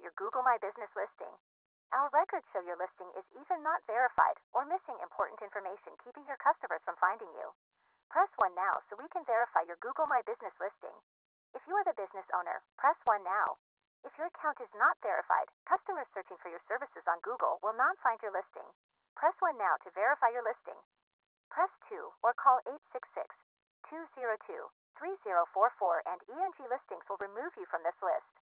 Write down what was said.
your Google My Business listing. Our records show your listing is either not verified or missing important information, keeping your customers from finding you. Press 1 now so we can verify your Google My Business listing. If you are the business owner, press 1 now. If your account is not verified, customers searching for your services on Google will not find your listing. Press 1 now to verify your listing. Press 2 or call 866-202-3044 and ENG Listings will remove you from this list.